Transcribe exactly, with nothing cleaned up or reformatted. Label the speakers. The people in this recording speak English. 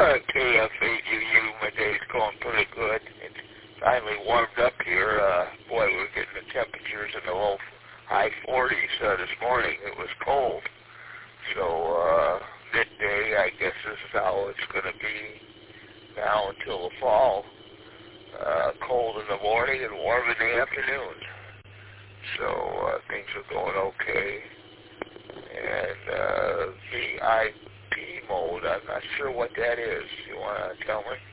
Speaker 1: K F eight U U, my day's going pretty good. It finally warmed up here. Uh, boy, we were getting the temperatures in the low, high forties uh, this morning. It was cold. So uh, midday, I guess this is how it's going to be now until the fall. Uh, cold in the morning and warm in the afternoon. So uh, things are going okay. And uh, V I P mode, I'm not sure what that is. You want to tell me?